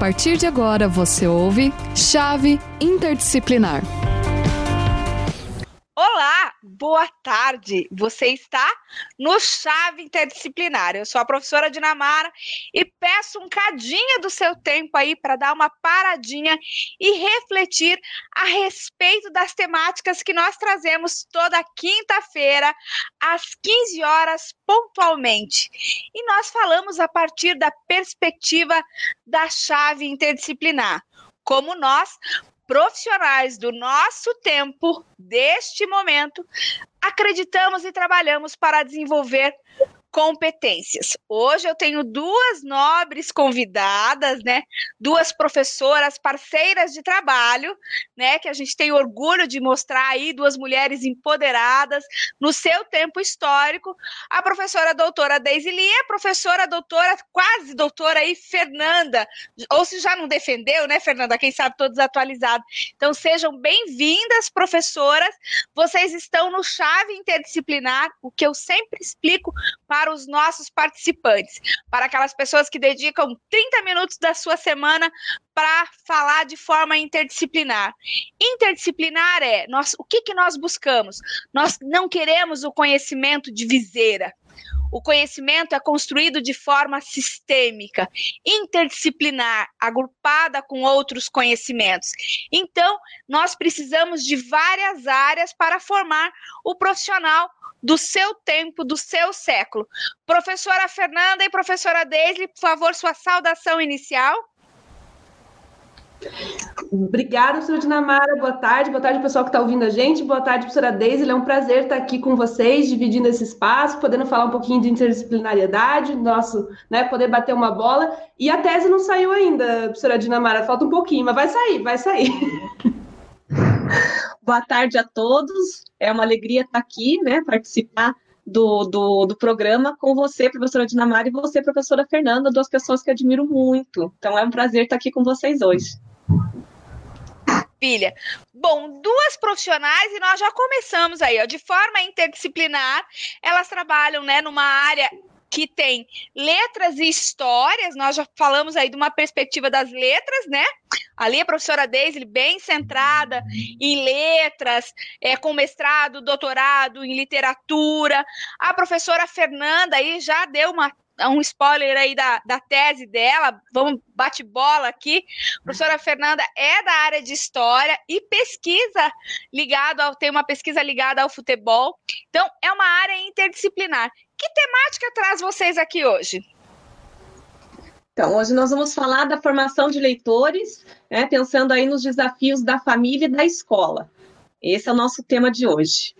partir de agora você ouve Chave Interdisciplinar. Olá, boa tarde. Você está no Chave Interdisciplinar. Eu sou a professora Dinamara e peço um cadinho do seu tempo aí para dar uma paradinha e refletir a respeito das temáticas que nós trazemos toda quinta-feira às 15 horas pontualmente. E nós falamos a partir da perspectiva da chave interdisciplinar. Como nós, profissionais do nosso tempo, deste momento, acreditamos e trabalhamos para desenvolver competências. Hoje eu tenho duas nobres convidadas, né? Duas professoras parceiras de trabalho, né? Que a gente tem orgulho de mostrar aí, duas mulheres empoderadas no seu tempo histórico. A professora doutora Deise Lia, a professora doutora, quase doutora aí, Fernanda. Ou se já não defendeu, né, Fernanda? Quem sabe todos atualizados. Então sejam bem-vindas, professoras. Vocês estão no Chave Interdisciplinar, o que eu sempre explico para os nossos participantes, para aquelas pessoas que dedicam 30 minutos da sua semana para falar de forma interdisciplinar. Interdisciplinar o que nós buscamos? Nós não queremos o conhecimento de viseira. O conhecimento é construído de forma sistêmica, interdisciplinar, agrupada com outros conhecimentos. Então, nós precisamos de várias áreas para formar o profissional do seu tempo, do seu século. Professora Fernanda e professora Deise, por favor, sua saudação inicial. Obrigada, professora Dinamara. Boa tarde pessoal que está ouvindo a gente. Boa tarde, professora Deise. É um prazer estar aqui com vocês, dividindo esse espaço, podendo falar um pouquinho de interdisciplinariedade, nosso, né, poder bater uma bola. E a tese não saiu ainda, professora Dinamara, falta um pouquinho, mas vai sair. Boa tarde a todos. É uma alegria estar aqui, né, participar do programa com você, professora Dinamara, e você, professora Fernanda, duas pessoas que admiro muito. Então, é um prazer estar aqui com vocês hoje. Filha. Bom, duas profissionais e nós já começamos aí, ó, de forma interdisciplinar. Elas trabalham, né, numa área que tem letras e histórias. Nós já falamos aí de uma perspectiva das letras, né? Ali a professora Deise bem centrada em letras, com mestrado, doutorado em literatura. A professora Fernanda aí já deu um spoiler aí da tese dela, vamos bate-bola aqui. A professora Fernanda é da área de história e tem uma pesquisa ligada ao futebol. Então, é uma área interdisciplinar. Que temática traz vocês aqui hoje? Então, hoje nós vamos falar da formação de leitores, né, pensando aí nos desafios da família e da escola. Esse é o nosso tema de hoje.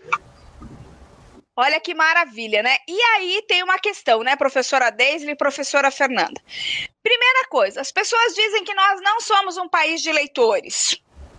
Olha que maravilha, né? E aí tem uma questão, né, professora Deise e professora Fernanda. Primeira coisa, as pessoas dizem que nós não somos um país de leitores.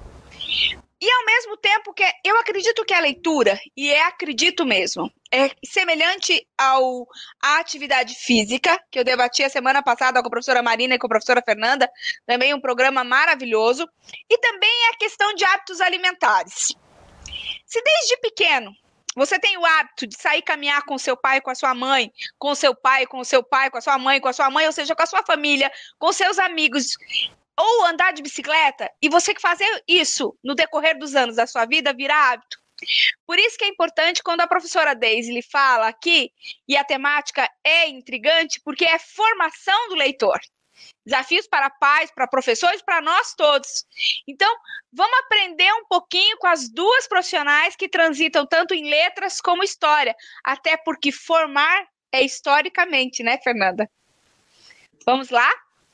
E ao mesmo tempo que eu acredito que a leitura, acredito mesmo, é semelhante à atividade física, que eu debati a semana passada com a professora Marina e com a professora Fernanda, também um programa maravilhoso, e também é a questão de hábitos alimentares. Se desde pequeno você tem o hábito de sair caminhar com seu pai, com a sua mãe, com seu pai, com seu pai, com a sua mãe, ou seja, com a sua família, com seus amigos, ou andar de bicicleta, e você que fazer isso no decorrer dos anos da sua vida vira hábito. Por isso que é importante quando a professora Deise lhe fala aqui, e a temática é intrigante, porque é formação do leitor. Desafios para pais, para professores, para nós todos. Então, vamos aprender um pouquinho com as duas profissionais que transitam tanto em letras como história, até porque formar é historicamente, né, Fernanda? Vamos lá?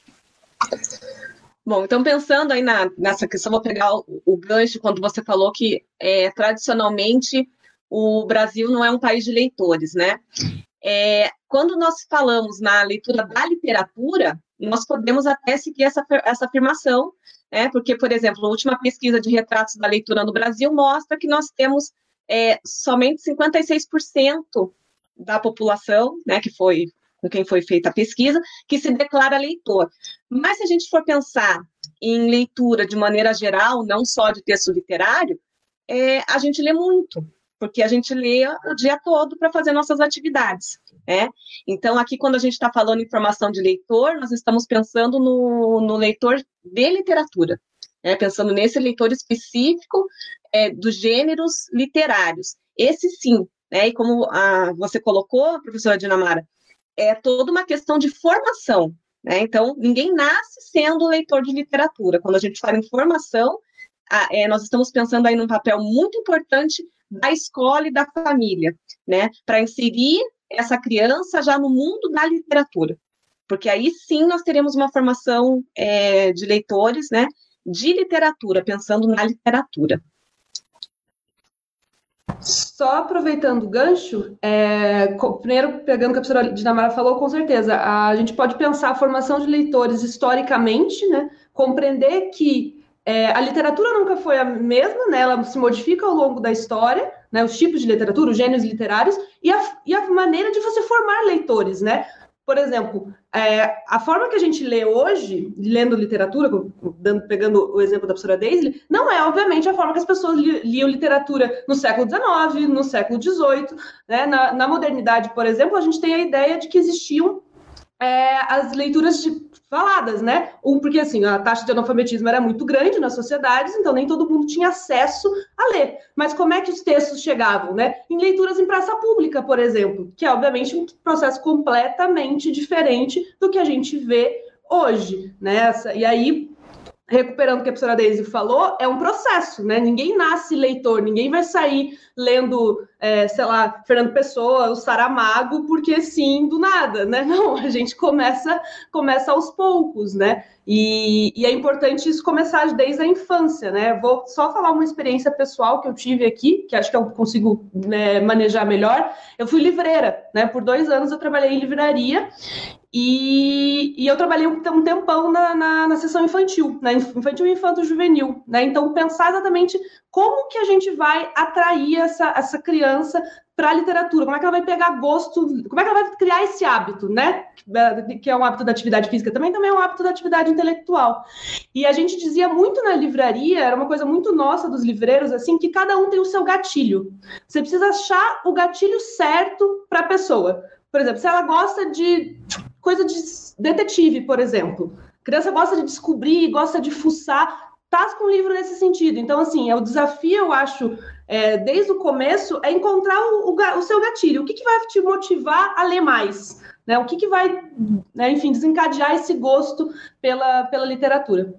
Bom, então pensando aí nessa questão, vou pegar o gancho quando você falou que tradicionalmente o Brasil não é um país de leitores, né? Quando nós falamos na leitura da literatura, nós podemos até seguir essa afirmação, né? Porque, por exemplo, a última pesquisa de retratos da leitura no Brasil mostra que nós temos somente 56% da população, né, que foi com quem foi feita a pesquisa, que se declara leitor. Mas se a gente for pensar em leitura de maneira geral, não só de texto literário, a gente lê muito. porque a gente lê o dia todo para fazer nossas atividades, né? Então, aqui, quando a gente está falando em formação de leitor, nós estamos pensando no leitor de literatura, né? Pensando nesse leitor específico dos gêneros literários. Esse sim, né? E como você colocou, professora Dinamara, é toda uma questão de formação, né? Então, ninguém nasce sendo leitor de literatura. Quando a gente fala em formação, nós estamos pensando aí num papel muito importante da escola e da família, né? Para inserir essa criança já no mundo da literatura. Porque aí sim nós teremos uma formação de leitores, né? De literatura, pensando na literatura. Só aproveitando o gancho, primeiro pegando o que a professora Dinamara falou, com certeza, a gente pode pensar a formação de leitores historicamente, né? Compreender que a literatura nunca foi a mesma, né? Ela se modifica ao longo da história, né? Os tipos de literatura, os gêneros literários e a maneira de você formar leitores, né? Por exemplo, a forma que a gente lê hoje, lendo literatura, pegando o exemplo da professora Daisy, não é, obviamente, a forma que as pessoas liam literatura no século XIX, no século XVIII. Né? Na modernidade, por exemplo, a gente tem a ideia de que existiam as leituras faladas, né? Porque, assim, a taxa de analfabetismo era muito grande nas sociedades, então nem todo mundo tinha acesso a ler. Mas como é que os textos chegavam, né? Em leituras em praça pública, por exemplo, que é, obviamente, um processo completamente diferente do que a gente vê hoje, né? E aí, recuperando o que a professora Daisy falou, é um processo, né? Ninguém nasce leitor, ninguém vai sair lendo, sei lá, Fernando Pessoa, o Saramago, porque sim, do nada, né? Não, a gente começa aos poucos, né? E é importante isso começar desde a infância, né? Vou só falar uma experiência pessoal que eu tive aqui, que acho que eu consigo manejar melhor. Eu fui livreira, né? Por 2 anos eu trabalhei em livraria. E eu trabalhei um tempão na seção infantil, né? Infantil e infanto-juvenil, né? Então, pensar exatamente como que a gente vai atrair essa criança para a literatura, como é que ela vai pegar gosto, como é que ela vai criar esse hábito, né? Que é um hábito da atividade física, também é um hábito da atividade intelectual. E a gente dizia muito na livraria, era uma coisa muito nossa dos livreiros, assim, que cada um tem o seu gatilho. Você precisa achar o gatilho certo para a pessoa. Por exemplo, se ela gosta de coisa de detetive, por exemplo. A criança gosta de descobrir, gosta de fuçar, tá com um livro nesse sentido. Então, assim, o desafio, eu acho, desde o começo, é encontrar o seu gatilho. O que vai te motivar a ler mais? Né? O que vai, né, enfim, desencadear esse gosto pela literatura?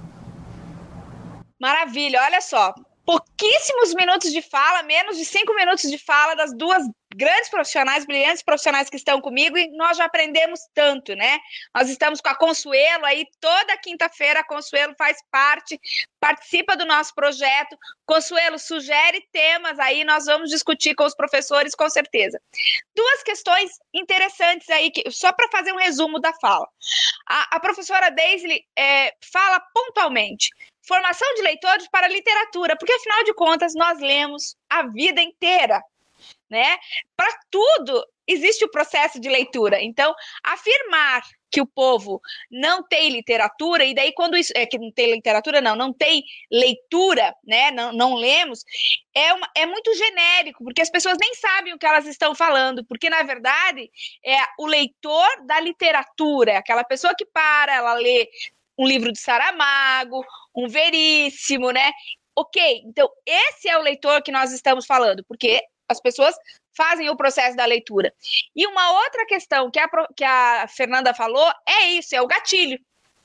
Maravilha, olha só. Pouquíssimos minutos de fala, menos de 5 minutos de fala das duas grandes profissionais, brilhantes profissionais que estão comigo, e nós já aprendemos tanto, né? Nós estamos com a Consuelo aí, toda quinta-feira a Consuelo faz parte, participa do nosso projeto. Consuelo, sugere temas aí, nós vamos discutir com os professores, com certeza. 2 questões interessantes aí, só para fazer um resumo da fala. A professora Daisy fala pontualmente, formação de leitores para a literatura, porque, afinal de contas, nós lemos a vida inteira, né? Para tudo existe o processo de leitura. Então, afirmar que o povo não tem literatura, e daí quando isso que não tem literatura, não tem leitura, né? Não lemos, é muito genérico, porque as pessoas nem sabem o que elas estão falando, porque, na verdade, o leitor da literatura, aquela pessoa que ela lê um livro de Saramago, um Veríssimo, né? Ok, então esse é o leitor que nós estamos falando, porque as pessoas fazem o processo da leitura. E uma outra questão que a Fernanda falou é isso, é o gatilho.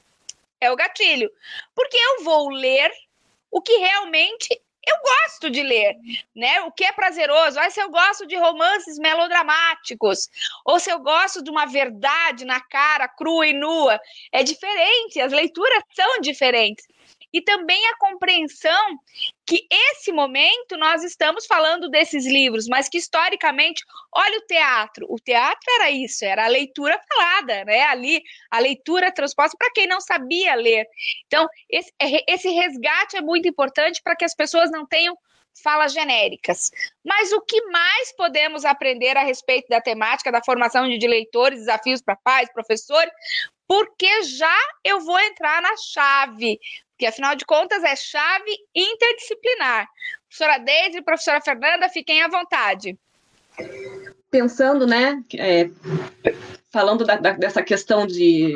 É o gatilho. Porque eu vou ler o que realmente eu gosto de ler, né? O que é prazeroso. Se eu gosto de romances melodramáticos, ou se eu gosto de uma verdade na cara, crua e nua, é diferente, as leituras são diferentes. E também a compreensão que esse momento nós estamos falando desses livros, mas que historicamente, olha o teatro era isso, era a leitura falada, né? Ali, a leitura transposta para quem não sabia ler. Então, esse resgate é muito importante para que as pessoas não tenham falas genéricas. Mas o que mais podemos aprender a respeito da temática da formação de leitores, desafios para pais, professores, porque já eu vou entrar na chave. porque afinal de contas é chave interdisciplinar. Professora Deise e professora Fernanda, fiquem à vontade. Pensando, né, falando dessa questão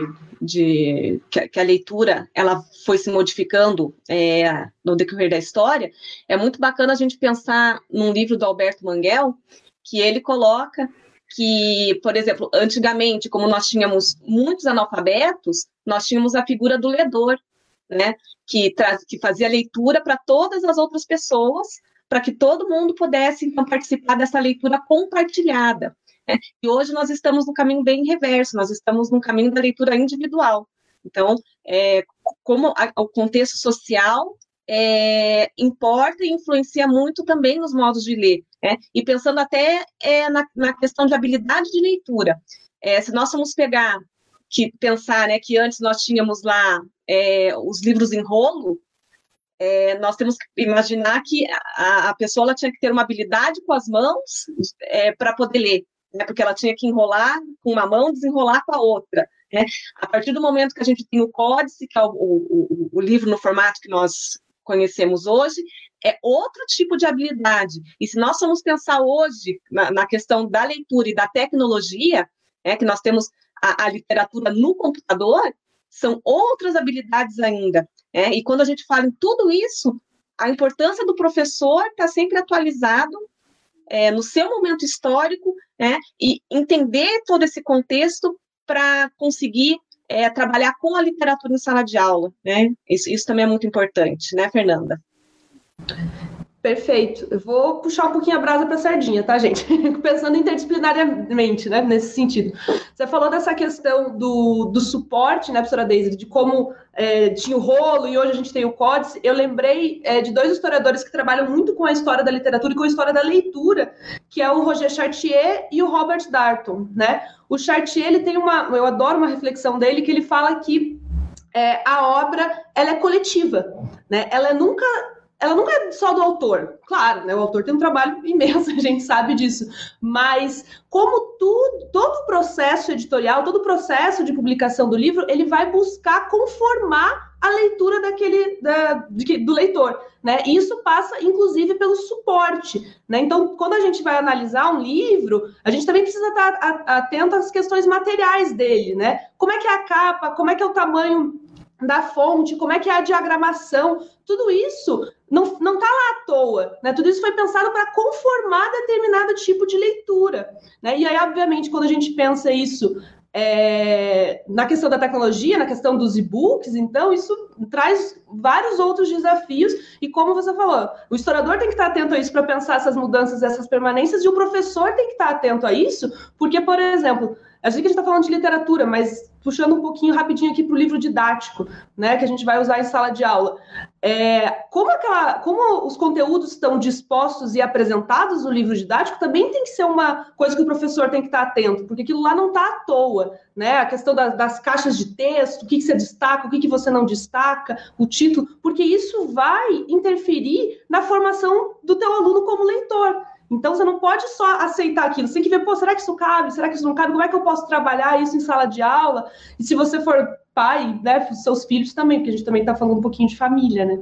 que a leitura ela foi se modificando no decorrer da história, é muito bacana a gente pensar num livro do Alberto Manguel, que ele coloca que, por exemplo, antigamente, como nós tínhamos muitos analfabetos, nós tínhamos a figura do ledor, né, que fazia leitura para todas as outras pessoas, para que todo mundo pudesse, então, participar dessa leitura compartilhada. Né? E hoje nós estamos no caminho bem reverso, nós estamos no caminho da leitura individual. Então, como o contexto social importa e influencia muito também nos modos de ler. Né? E pensando até na questão de habilidade de leitura. Se nós formos pensar, né, que antes nós tínhamos lá os livros em rolo, nós temos que imaginar que a pessoa ela tinha que ter uma habilidade com as mãos para poder ler, né? Porque ela tinha que enrolar com uma mão, desenrolar com a outra. Né? A partir do momento que a gente tem o códice, que é o livro no formato que nós conhecemos hoje, é outro tipo de habilidade. E se nós formos pensar hoje na questão da leitura e da tecnologia, que nós temos a literatura no computador, são outras habilidades ainda. E quando a gente fala em tudo isso, a importância do professor estar sempre atualizado no seu momento histórico, e entender todo esse contexto para conseguir trabalhar com a literatura em sala de aula. Né? Isso também é muito importante, né, Fernanda? Perfeito. Eu vou puxar um pouquinho a brasa para a sardinha, tá, gente? Pensando interdisciplinariamente, né, nesse sentido. Você falou dessa questão do suporte, né, professora Deise, de como tinha o rolo e hoje a gente tem o códice. Eu lembrei de dois historiadores que trabalham muito com a história da literatura e com a história da leitura, que é o Roger Chartier e o Robert Darnton, né? O Chartier, ele tem eu adoro uma reflexão dele, que ele fala que a obra, ela é coletiva, né? Ela nunca é só do autor. Claro, né? O autor tem um trabalho imenso, a gente sabe disso. Mas como todo o processo editorial, todo o processo de publicação do livro, ele vai buscar conformar a leitura do leitor. Né? E isso passa, inclusive, pelo suporte. Né? Então, quando a gente vai analisar um livro, a gente também precisa estar atento às questões materiais dele. Né? Como é que é a capa, como é que é o tamanho da fonte, como é que é a diagramação, tudo isso não está lá à toa, né? Tudo isso foi pensado para conformar determinado tipo de leitura, né? E aí, obviamente, quando a gente pensa isso na questão da tecnologia, na questão dos e-books, então isso traz vários outros desafios, e como você falou, o historiador tem que estar atento a isso para pensar essas mudanças, essas permanências, e o professor tem que estar atento a isso, porque, por exemplo, eu sei que a gente está falando de literatura, mas puxando um pouquinho rapidinho aqui para o livro didático, né, que a gente vai usar em sala de aula. Como os conteúdos estão dispostos e apresentados no livro didático, também tem que ser uma coisa que o professor tem que estar atento, porque aquilo lá não está à toa, né? A questão das caixas de texto, o que você destaca, o que você não destaca, o título, porque isso vai interferir na formação do teu aluno como leitor. Então, você não pode só aceitar aquilo. Você tem que ver, será que isso cabe? Será que isso não cabe? Como é que eu posso trabalhar isso em sala de aula? E se você for pai, né, seus filhos também, porque a gente também está falando um pouquinho de família, né?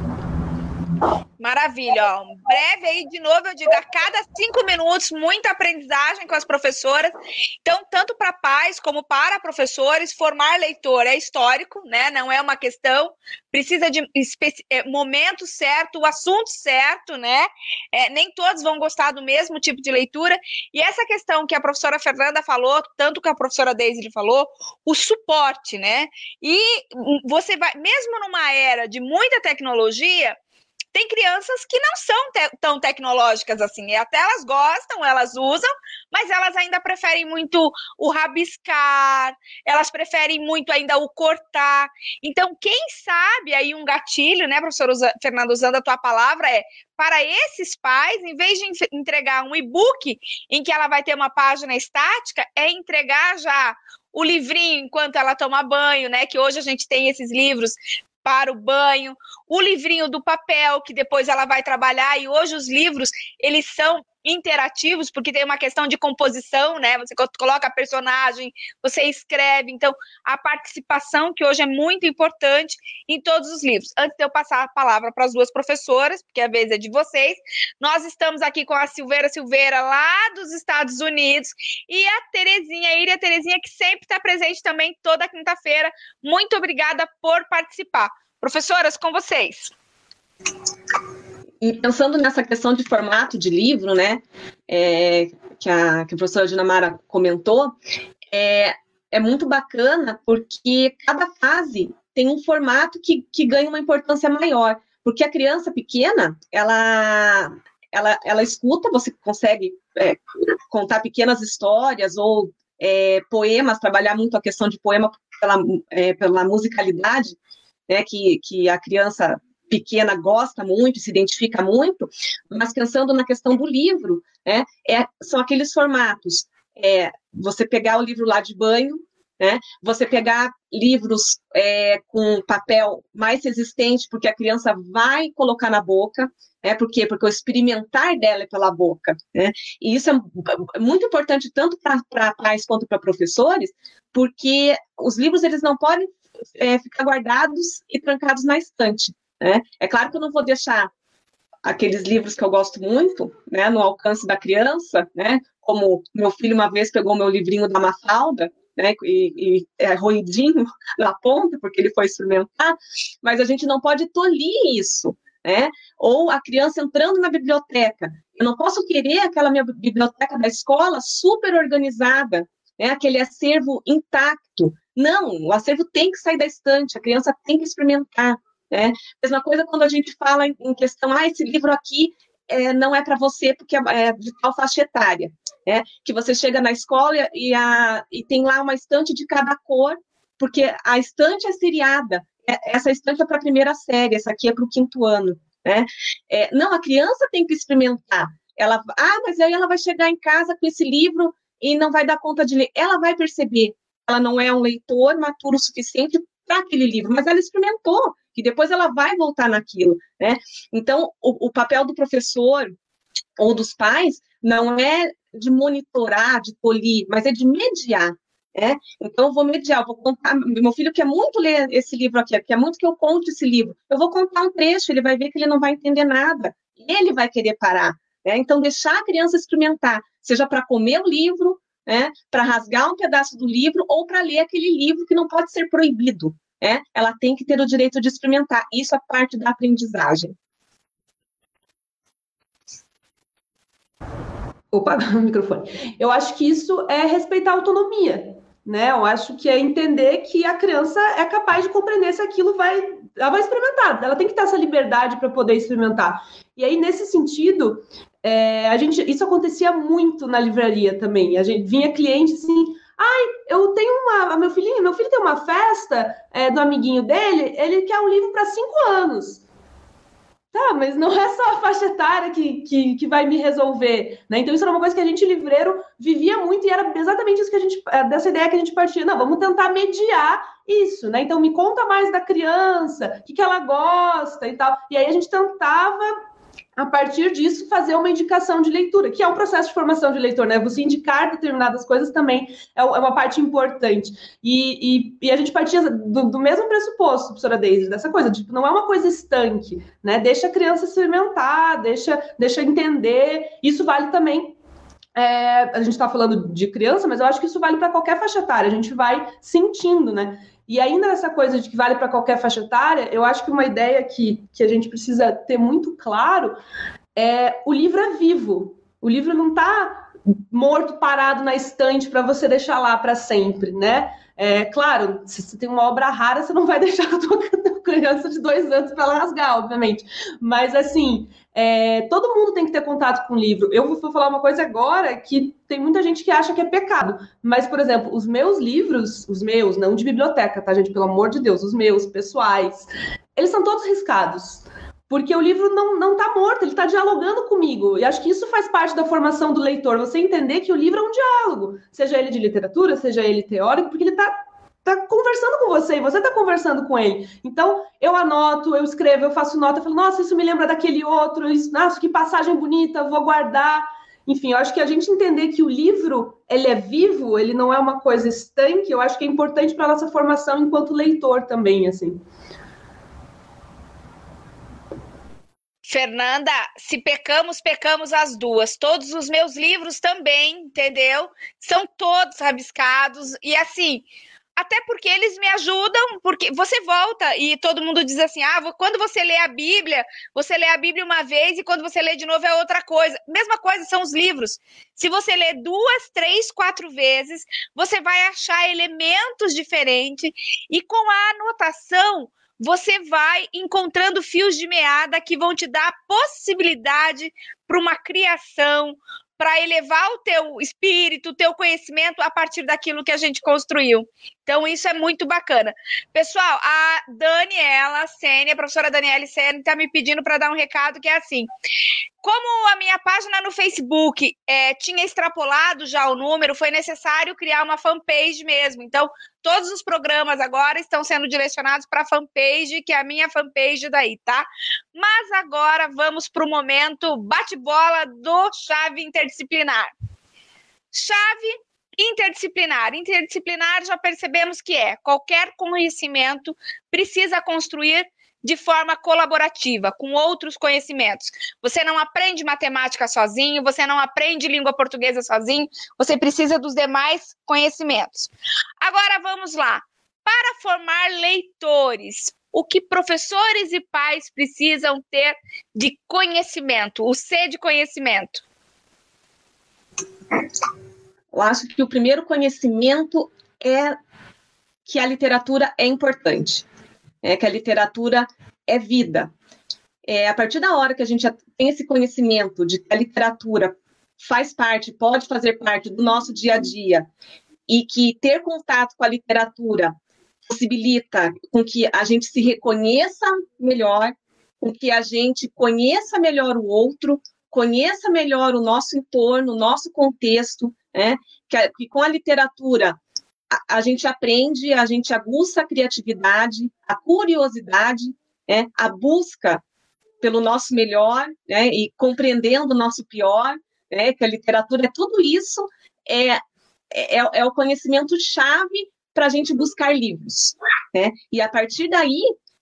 Maravilha, ó. Breve aí, de novo, eu digo, a cada 5 minutos, muita aprendizagem com as professoras. Então, tanto para pais como para professores, formar leitor é histórico, né? Não é uma questão, precisa de momento certo, o assunto certo, né? Nem todos vão gostar do mesmo tipo de leitura. E essa questão que a professora Fernanda falou, tanto que a professora Deise falou, o suporte, né? E você vai, mesmo numa era de muita tecnologia, tem crianças que não são tão tecnológicas assim, até elas gostam, elas usam, mas elas ainda preferem muito o rabiscar, elas preferem muito ainda o cortar. Então, quem sabe aí um gatilho, né, professora Fernanda, usando a tua palavra, para esses pais, em vez de entregar um e-book em que ela vai ter uma página estática, entregar já o livrinho enquanto ela toma banho, né, que hoje a gente tem esses livros para o banho, o livrinho do papel, que depois ela vai trabalhar, e hoje os livros, eles são interativos, porque tem uma questão de composição, né? Você coloca personagem, você escreve, então a participação que hoje é muito importante em todos os livros. Antes de eu passar a palavra para as duas professoras, porque a vez é de vocês, nós estamos aqui com a Silveira lá dos Estados Unidos e a Iria Terezinha, que sempre está presente também toda quinta-feira. Muito obrigada por participar. Professoras, com vocês. E pensando nessa questão de formato de livro, né, que a professora Dinamara comentou, é muito bacana porque cada fase tem um formato que ganha uma importância maior, porque a criança pequena, ela escuta, você consegue contar pequenas histórias ou poemas, trabalhar muito a questão de poema pela musicalidade, né, que a criança pequena gosta muito, se identifica muito, mas pensando na questão do livro, né, são aqueles formatos, você pegar o livro lá de banho, né, você pegar livros com papel mais resistente, porque a criança vai colocar na boca, por quê? Porque o experimentar dela é pela boca, né, e isso é muito importante tanto para pais quanto para professores, porque os livros eles não podem ficar guardados e trancados na estante. É claro que eu não vou deixar aqueles livros que eu gosto muito, né, no alcance da criança, né, como meu filho uma vez pegou meu livrinho da Mafalda, né, e roidinho na ponta, porque ele foi experimentar, mas a gente não pode tolir isso, né, ou a criança entrando na biblioteca, eu não posso querer aquela minha biblioteca da escola super organizada, né, aquele acervo intacto, não, o acervo tem que sair da estante, a criança tem que experimentar. Mesma coisa quando a gente fala em questão, esse livro aqui não é para você porque é de tal faixa etária, que você chega na escola e tem lá uma estante de cada cor, porque a estante é seriada, essa estante é para a primeira série, essa aqui é para o 5º ano, não, a criança tem que experimentar, mas aí ela vai chegar em casa com esse livro e não vai dar conta de ler, ela vai perceber, ela não é um leitor maturo o suficiente para aquele livro, mas ela experimentou, que depois ela vai voltar naquilo, né? Então, o papel do professor ou dos pais não é de monitorar, de tolir, mas é de mediar, Então, eu vou mediar, eu vou contar, meu filho quer muito ler esse livro aqui, quer muito que eu conte esse livro, eu vou contar um trecho, ele vai ver que ele não vai entender nada, ele vai querer parar, Então, deixar a criança experimentar, seja para comer o livro, para rasgar um pedaço do livro ou para ler aquele livro que não pode ser proibido, ela tem que ter o direito de experimentar, isso é parte da aprendizagem. Opa, o microfone. Eu acho que isso é respeitar a autonomia, né? Eu acho que é entender que a criança é capaz de compreender se aquilo ela vai experimentar, ela tem que ter essa liberdade para poder experimentar. E aí, nesse sentido, isso acontecia muito na livraria também. Vinha cliente assim, eu tenho meu filho tem uma festa do amiguinho dele, ele quer um livro para 5 anos. Tá, mas não é só a faixa etária que vai me resolver, né? Então isso era uma coisa que a gente, livreiro, vivia muito e era exatamente isso dessa ideia que a gente partia. Não, vamos tentar mediar isso, né? Então me conta mais da criança, o que ela gosta e tal. E aí a gente tentava, a partir disso, fazer uma indicação de leitura, que é um processo de formação de leitor, né? Você indicar determinadas coisas também é uma parte importante. E a gente partia do mesmo pressuposto, professora Deise, dessa coisa, tipo, não é uma coisa estanque, né? Deixa a criança experimentar, deixa entender. Isso vale também. A gente está falando de criança, mas eu acho que isso vale para qualquer faixa etária, a gente vai sentindo, né? E ainda nessa coisa de que vale para qualquer faixa etária, eu acho que uma ideia que a gente precisa ter muito claro o livro é vivo. O livro não está morto, parado na estante para você deixar lá para sempre, né? Claro, se você tem uma obra rara, você não vai deixar a tua criança de 2 anos para ela rasgar, obviamente. Mas, assim, todo mundo tem que ter contato com o livro. Eu vou falar uma coisa agora que tem muita gente que acha que é pecado. Mas, por exemplo, os meus livros, não de biblioteca, tá, gente? Pelo amor de Deus, os meus, pessoais, eles são todos riscados. Porque o livro não está morto, ele está dialogando comigo. E acho que isso faz parte da formação do leitor, você entender que o livro é um diálogo, seja ele de literatura, seja ele teórico, porque ele está conversando com você e você está conversando com ele. Então, eu anoto, eu escrevo, eu faço nota, eu falo, nossa, isso me lembra daquele outro, nossa, que passagem bonita, vou guardar. Enfim, eu acho que a gente entender que o livro, ele é vivo, ele não é uma coisa estanque, eu acho que é importante para a nossa formação enquanto leitor também, assim. Fernanda, se pecamos, pecamos as duas. Todos os meus livros também, entendeu? São todos rabiscados e assim, até porque eles me ajudam, porque você volta e todo mundo diz assim, quando você lê a Bíblia uma vez e quando você lê de novo é outra coisa. Mesma coisa são os livros. Se você lê 2, 3, 4 vezes, você vai achar elementos diferentes e com a anotação você vai encontrando fios de meada que vão te dar possibilidade para uma criação, para elevar o teu espírito, o teu conhecimento a partir daquilo que a gente construiu. Então, isso é muito bacana. Pessoal, a Daniela Sene, a professora Daniela Sene, está me pedindo para dar um recado que é assim, como a minha página no Facebook tinha extrapolado já o número, foi necessário criar uma fanpage mesmo. Então, todos os programas agora estão sendo direcionados para a fanpage, que é a minha fanpage daí, tá? Mas agora vamos para o momento bate-bola do Chave Interdisciplinar. Chave interdisciplinar. Interdisciplinar já percebemos que qualquer conhecimento precisa construir de forma colaborativa, com outros conhecimentos. Você não aprende matemática sozinho, você não aprende língua portuguesa sozinho, você precisa dos demais conhecimentos. Agora vamos lá. Para formar leitores, o que professores e pais precisam ter de conhecimento, o C de conhecimento? Eu acho que o primeiro conhecimento é que a literatura é importante. Que a literatura é vida. A partir da hora que a gente tem esse conhecimento de que a literatura faz parte, pode fazer parte do nosso dia a dia, e que ter contato com a literatura possibilita com que a gente se reconheça melhor, com que a gente conheça melhor o outro, conheça melhor o nosso entorno, o nosso contexto, que com a literatura a gente aprende, a gente aguça a criatividade, a curiosidade, a busca pelo nosso melhor, e compreendendo o nosso pior, que a literatura é tudo isso, é o conhecimento-chave para a gente buscar livros. E a partir daí,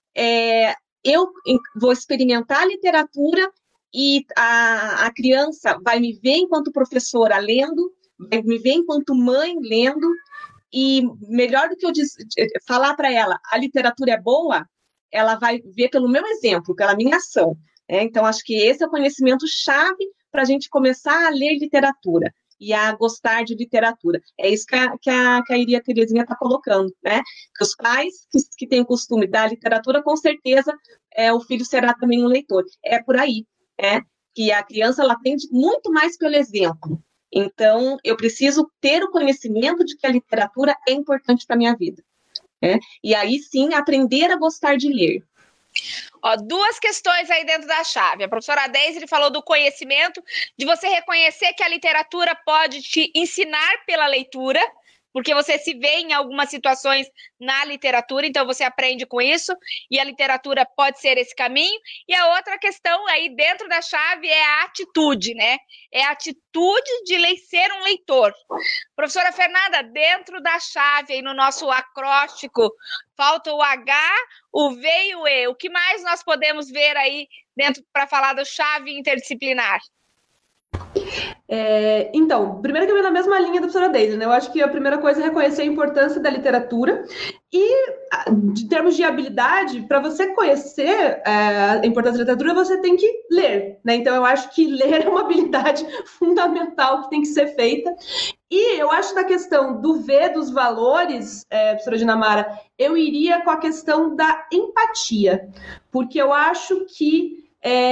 eu vou experimentar a literatura e a criança vai me ver enquanto professora lendo, vai me ver enquanto mãe lendo, e melhor do que eu falar para ela, a literatura é boa, ela vai ver pelo meu exemplo, pela minha ação. Então, acho que esse é o conhecimento-chave para a gente começar a ler literatura e a gostar de literatura. É isso que a Iria Terezinha está colocando, Que os pais que têm o costume da literatura, com certeza, o filho será também um leitor. É por aí, que a criança ela aprende muito mais pelo exemplo. Então, eu preciso ter o conhecimento de que a literatura é importante para a minha vida. E aí, sim, aprender a gostar de ler. Duas questões aí dentro da chave. A professora Deise falou do conhecimento, de você reconhecer que a literatura pode te ensinar pela leitura, porque você se vê em algumas situações na literatura, então você aprende com isso, e a literatura pode ser esse caminho. E a outra questão aí dentro da chave é a atitude, É a atitude de ser um leitor. Professora Fernanda, dentro da chave, aí no nosso acróstico, falta o H, o V e o E. O que mais nós podemos ver aí dentro para falar do chave interdisciplinar? Então, primeiro que eu venho na mesma linha da professora Deise, Eu acho que a primeira coisa é reconhecer a importância da literatura e, de termos de habilidade, para você conhecer a importância da literatura, você tem que ler, Então, eu acho que ler é uma habilidade fundamental que tem que ser feita. E eu acho que na questão do V, dos valores, professora Dinamara, eu iria com a questão da empatia, porque eu acho que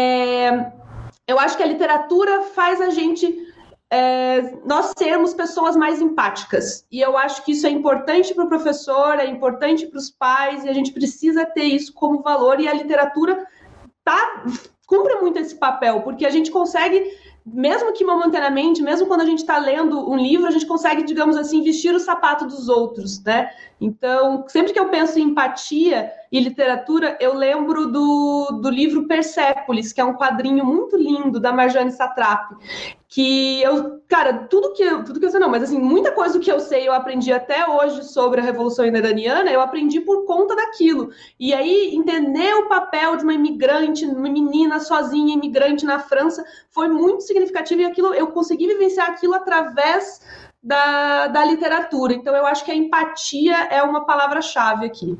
a literatura faz a gente, nós sermos pessoas mais empáticas. E eu acho que isso é importante para o professor, é importante para os pais, e a gente precisa ter isso como valor. E a literatura cumpre muito esse papel, porque a gente consegue, mesmo que momentaneamente, mesmo quando a gente está lendo um livro, a gente consegue, digamos assim, vestir o sapato dos outros, Então, sempre que eu penso em empatia, e literatura, eu lembro do livro Persépolis, que é um quadrinho muito lindo da Marjane Satrapi, que eu, cara, tudo que eu sei não, mas assim, muita coisa do que eu sei eu aprendi até hoje sobre a Revolução Iraniana, eu aprendi por conta daquilo. E aí, entender o papel de uma imigrante, uma menina sozinha, imigrante na França, foi muito significativo, e aquilo, eu consegui vivenciar aquilo através da literatura. Então, eu acho que a empatia é uma palavra-chave aqui.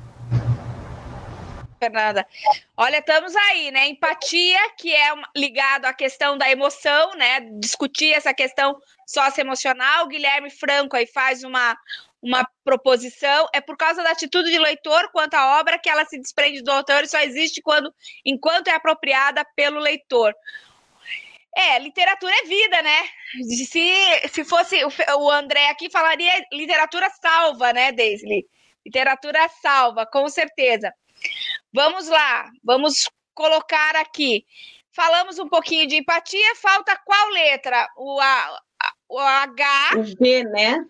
Fernanda, olha, estamos aí, né? Empatia, que é ligado à questão da emoção, né? Discutir essa questão socioemocional. Guilherme Franco aí faz uma proposição. É por causa da atitude do leitor quanto à obra que ela se desprende do autor e só existe enquanto é apropriada pelo leitor. Literatura é vida, né? Se fosse o André aqui, falaria literatura salva, né, Deisli? Literatura salva, com certeza. Vamos lá, vamos colocar aqui. Falamos um pouquinho de empatia, falta qual letra? O H. O V, né?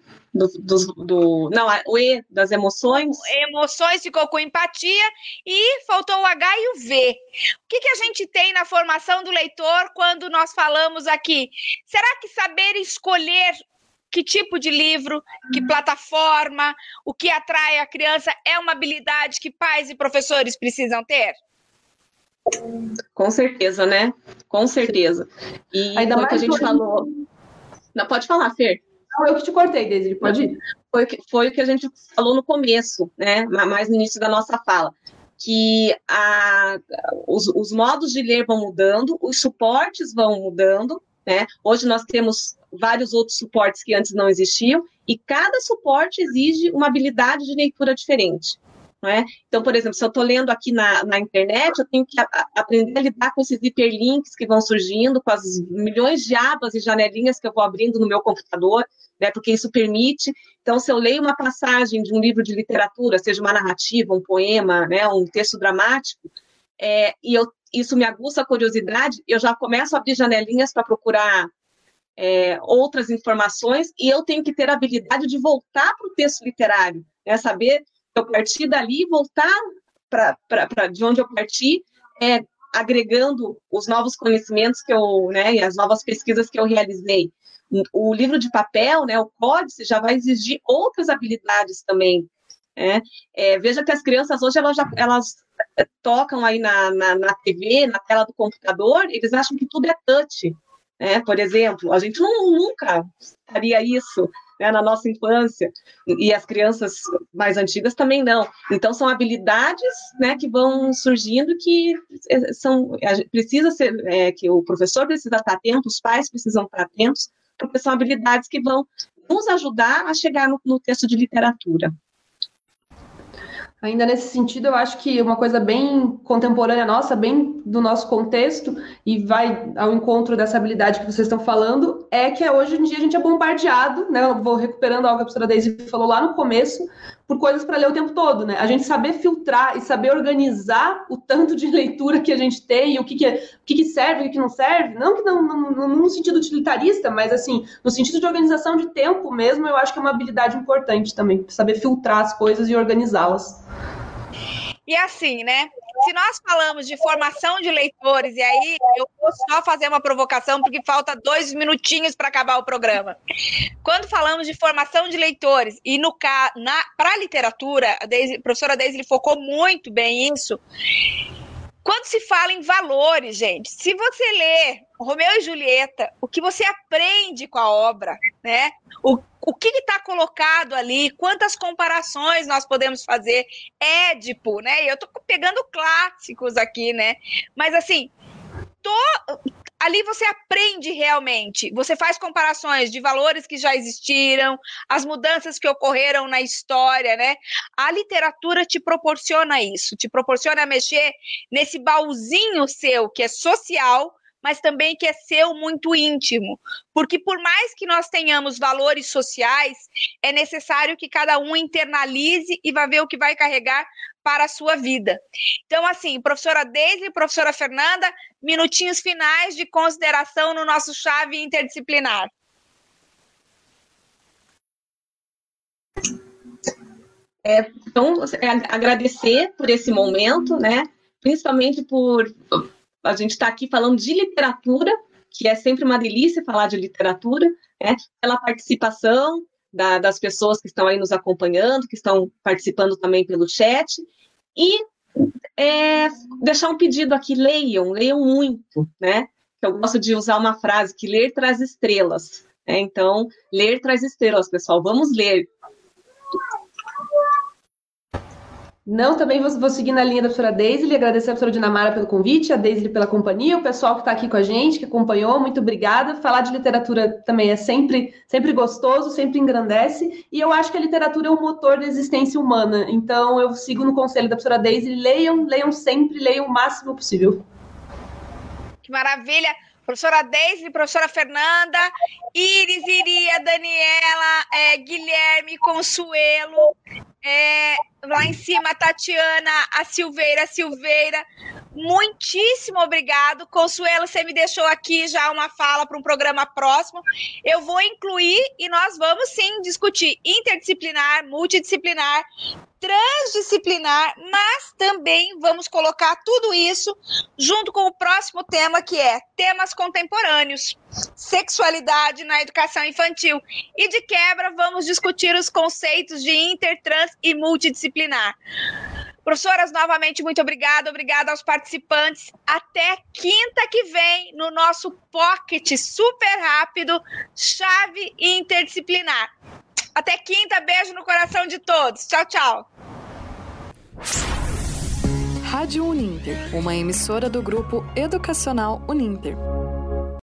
Não, o E das emoções. Emoções ficou com empatia e faltou o H e o V. O que a gente tem na formação do leitor quando nós falamos aqui? Será que saber escolher que tipo de livro, que plataforma, o que atrai a criança é uma habilidade que pais e professores precisam ter? Com certeza, né? Com certeza. E ainda mais que a gente falou... Não, pode falar, Fer. Não, eu que te cortei, Deise, pode ir. Foi o que a gente falou no começo, né? Mais no início da nossa fala. Que os modos de ler vão mudando, os suportes vão mudando, né? Hoje nós temos vários outros suportes que antes não existiam, e cada suporte exige uma habilidade de leitura diferente. Não é? Então, por exemplo, se eu estou lendo aqui na internet, eu tenho que aprender a lidar com esses hiperlinks que vão surgindo, com as milhões de abas e janelinhas que eu vou abrindo no meu computador, né, porque isso permite. Então, se eu leio uma passagem de um livro de literatura, seja uma narrativa, um poema, né, um texto dramático, isso me aguça a curiosidade, eu já começo a abrir janelinhas para procurar outras informações, e eu tenho que ter a habilidade de voltar para o texto literário, né, saber eu partir dali e voltar de onde eu parti, agregando os novos conhecimentos e as novas pesquisas que eu realizei. O livro de papel, né, o códice, já vai exigir outras habilidades também. Veja que as crianças hoje, elas tocam aí na TV, na tela do computador, eles acham que tudo é touch. Por exemplo, a gente nunca faria isso, né, na nossa infância, e as crianças mais antigas também não. Então, são habilidades, né, que vão surgindo, que precisa ser, que o professor precisa estar atento, os pais precisam estar atentos, porque são habilidades que vão nos ajudar a chegar no texto de literatura. Ainda nesse sentido, eu acho que uma coisa bem contemporânea nossa, bem do nosso contexto, e vai ao encontro dessa habilidade que vocês estão falando, é que hoje em dia a gente é bombardeado, né? Eu vou recuperando algo que a professora Deise falou lá no começo, por coisas para ler o tempo todo, né? A gente saber filtrar e saber organizar o tanto de leitura que a gente tem, o que serve e o que não serve, não no sentido utilitarista, mas assim, no sentido de organização de tempo mesmo, eu acho que é uma habilidade importante também, saber filtrar as coisas e organizá-las. E assim, né? Se nós falamos de formação de leitores, e aí eu vou só fazer uma provocação, porque falta 2 minutinhos para acabar o programa. Quando falamos de formação de leitores, e para a literatura, a professora Deise focou muito bem isso. Quando se fala em valores, gente, se você lê Romeu e Julieta, o que você aprende com a obra, né? O que está colocado ali, quantas comparações nós podemos fazer, Édipo, né? Eu estou pegando clássicos aqui, né? Mas assim, ali você aprende realmente, você faz comparações de valores que já existiram, as mudanças que ocorreram na história, né? A literatura te proporciona isso, te proporciona mexer nesse baúzinho seu, que é social, mas também que é seu, muito íntimo. Porque por mais que nós tenhamos valores sociais, é necessário que cada um internalize e vá ver o que vai carregar para a sua vida. Então, assim, professora Deise e professora Fernanda, minutinhos finais de consideração no nosso chave interdisciplinar. Então, agradecer por esse momento, né? Principalmente por a gente estar aqui falando de literatura, que é sempre uma delícia falar de literatura, né? Pela participação das pessoas que estão aí nos acompanhando, que estão participando também pelo chat, e deixar um pedido aqui, leiam muito, né? Eu gosto de usar uma frase, que ler traz estrelas, né? Então, ler traz estrelas, pessoal, vamos ler. Não, também vou seguir na linha da professora Deise, e agradecer a professora Dinamara pelo convite, a Deise pela companhia, o pessoal que está aqui com a gente, que acompanhou, muito obrigada. Falar de literatura também é sempre gostoso, sempre engrandece, e eu acho que a literatura é o motor da existência humana, então eu sigo no conselho da professora Deise, leiam sempre, leiam o máximo possível. Que maravilha! Professora Deise, professora Fernanda, Iris, Iria, Daniela, Guilherme, Consuelo, lá em cima a Tatiana, a Silveira, muitíssimo obrigado. Consuelo, você me deixou aqui já uma fala para um programa próximo. Eu vou incluir e nós vamos sim discutir interdisciplinar, multidisciplinar, transdisciplinar, mas também vamos colocar tudo isso junto com o próximo tema, que é temas contemporâneos, sexualidade na educação infantil. E de quebra vamos discutir os conceitos de inter, trans e multidisciplinar. Professoras, novamente, muito obrigada aos participantes. Até quinta que vem no nosso pocket super rápido, chave interdisciplinar. Até quinta, beijo no coração de todos. Tchau, tchau. Rádio Uninter, uma emissora do Grupo Educacional Uninter.